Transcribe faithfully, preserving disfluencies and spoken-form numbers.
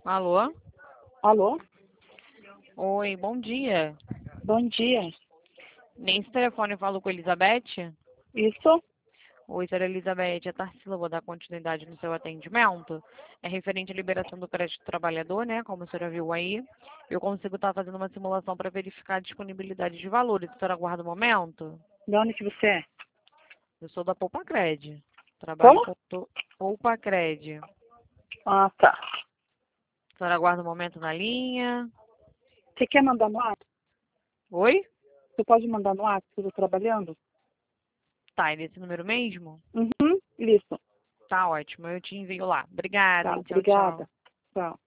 Alô? Alô? Oi, bom dia. Bom dia. Nesse telefone eu falo com a Elizabeth? Isso? Oi, senhora Elizabeth, é Tarsila, vou dar continuidade no seu atendimento. É referente à liberação do crédito do trabalhador, né? Como a senhora viu aí. Eu consigo estar fazendo uma simulação para verificar a disponibilidade de valores. A senhora aguarda um momento? De onde que você é? Eu sou da Poupacred. Trabalho Como? com to- Poupacred. Ah, tá. A senhora aguarda um momento na linha. Você quer mandar no WhatsApp? Oi? Você pode mandar no WhatsApp, eu tô trabalhando? Tá, é nesse número mesmo? Uhum, isso. Tá ótimo, eu te envio lá. Obrigada, Tá, hein? Tchau, tchau. obrigada. Tchau.